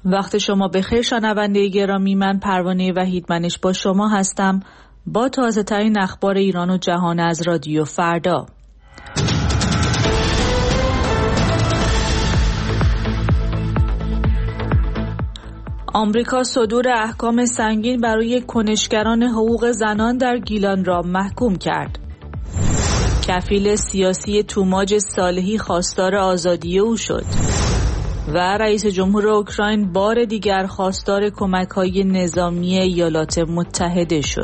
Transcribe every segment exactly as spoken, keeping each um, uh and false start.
وقت شما بخیر شنونده گرامی، من پروانه وحیدمنش با شما هستم با تازه ترین اخبار ایران و جهان از رادیو فردا. آمریکا صدور احکام سنگین برای کنشگران حقوق زنان در گیلان را محکوم کرد. کفیل سیاسی توماج صالحی خواستار آزادی او شد و رئیس جمهور اوکراین بار دیگر خواستار کمک‌های نظامی ایالات متحده شد.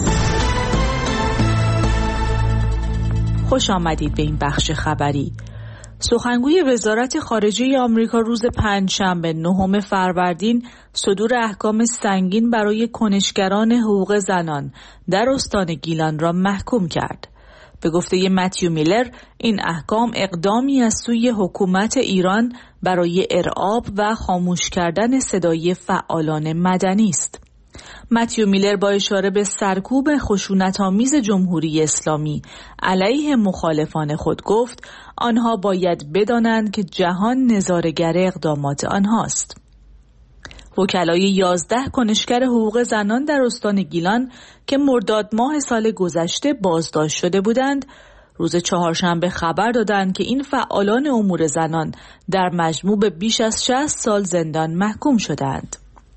خوش آمدید به این بخش خبری. سخنگوی وزارت خارجه آمریکا روز پنجشنبه نهم فروردین صدور احکام سنگین برای کنشگران حقوق زنان در استان گیلان را محکوم کرد. به گفته متیو میلر، این احکام اقدامی از سوی حکومت ایران برای ارعاب و خاموش کردن صدای فعالان مدنی است. متیو میلر با اشاره به سرکوب خشونت‌آمیز جمهوری اسلامی علیه مخالفان خود گفت آنها باید بدانند که جهان نظاره‌گر اقدامات آنهاست. وکلای یازده کنشگر حقوق زنان در استان گیلان که مرداد ماه سال گذشته بازداشت شده بودند، روز چهارشنبه خبر دادند که این فعالان امور زنان در مجموع به بیش از شصت سال زندان محکوم شدند.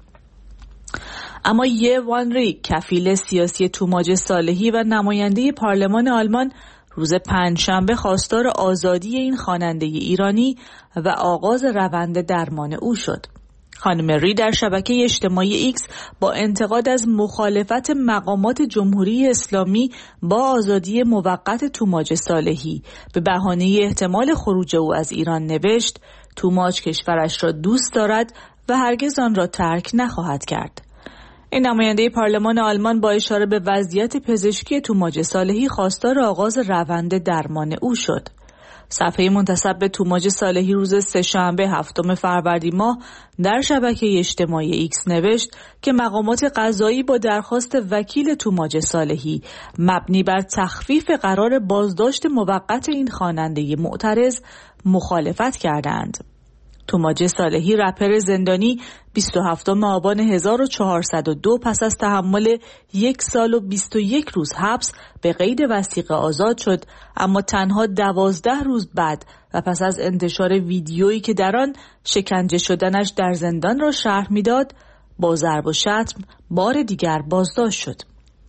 اما یه وانری، کفیل سیاسی توماج صالحی و نماینده پارلمان آلمان، روز پنجشنبه خواستار آزادی این خواننده ایرانی و آغاز روند درمان او شد. خانم ری در شبکه اجتماعی ایکس با انتقاد از مخالفت مقامات جمهوری اسلامی با آزادی موقت توماج صالحی به بهانه احتمال خروج او از ایران نوشت: توماج کشورش را دوست دارد و هرگز آن را ترک نخواهد کرد. این نماینده پارلمان آلمان با اشاره به وضعیت پزشکی توماج صالحی خواستار آغاز روند درمان او شد. صفحه منتسب به توماج صالحی روز سه‌شنبه هفتم فروردین ماه در شبکه اجتماعی ایکس نوشت که مقامات قضایی با درخواست وکیل توماج صالحی مبنی بر تخفیف قرار بازداشت موقت این خواننده معترض مخالفت کردند. توماج صالحی، رپر زندانی، بیست و هفتم آبان هزار و چهارصد و دو پس از تحمل یک سال و بیست و یک روز حبس به قید وثیقه آزاد شد، اما تنها دوازده روز بعد و پس از انتشار ویدیویی که در آن شکنجه شدنش در زندان را شرح می‌داد، با ضرب و شتم بار دیگر بازداشت شد.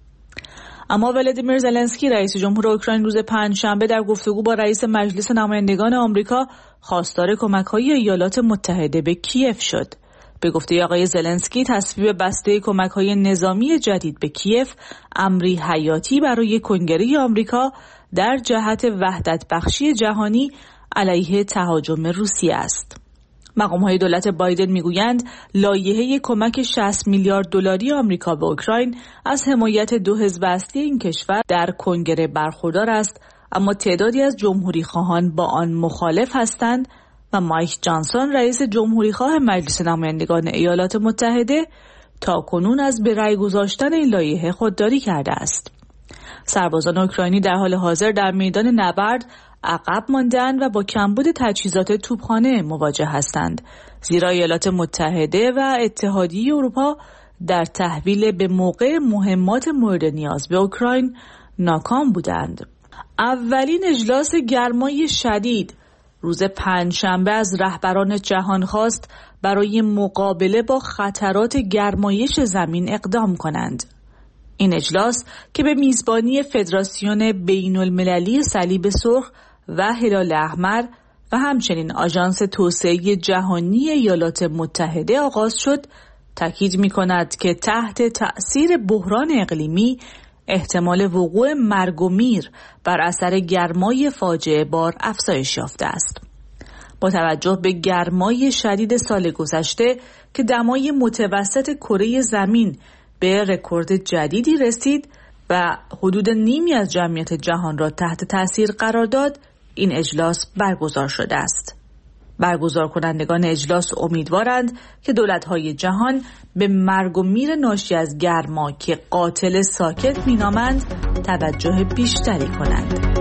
اما ولادیمیر زلنسکی، رئیس جمهور اوکراین، روز پنجشنبه در گفتگو با رئیس مجلس نمایندگان آمریکا خواستار کمک‌های ایالات متحده به کیف شد. به گفته آقای زلنسکی، تصویب بسته کمک‌های نظامی جدید به کیف امری حیاتی برای کنگره آمریکا در جهت وحدت بخشی جهانی علیه تهاجم روسیه است. مقام‌های دولت بایدن میگویند لایحه کمک شصت میلیارد دلاری آمریکا به اوکراین از حمایت دو حزب اصلی این کشور در کنگره برخوردار است، اما تعدادی از جمهوری خواهان با آن مخالف هستند و مایک جانسون، رئیس جمهوری خواه مجلس نمایندگان ایالات متحده، تا کنون از به رأی گذاشتن این لایحه خودداری کرده است. سربازان اوکراینی در حال حاضر در میدان نبرد عقب مانده‌اند و با کمبود تجهیزات توپخانه مواجه هستند، زیرا ایالات متحده و اتحادیه اروپا در تحویل به موقع مهمات مورد نیاز به اوکراین ناکام بودند. اولین اجلاس گرمای شدید روز پنجشنبه از رهبران جهان خواست برای مقابله با خطرات گرمایش زمین اقدام کنند. این اجلاس که به میزبانی فدراسیون بین المللی صلیب سرخ و هلال احمر و همچنین آژانس توسعه جهانی ایالات متحده آغاز شد، تاکید می‌کند که تحت تأثیر بحران اقلیمی احتمال وقوع مرگ و میر بر اثر گرمای فاجعه بار افزایش یافته است. با توجه به گرمای شدید سال گذشته که دمای متوسط کره زمین به رکورد جدیدی رسید و حدود نیمی از جمعیت جهان را تحت تاثیر قرار داد، این اجلاس برگزار شده است. برگزار کنندگان اجلاس امیدوارند که دولت‌های جهان به مرگ و میر ناشی از گرما که قاتل ساکت می‌نامند توجه بیشتری کنند.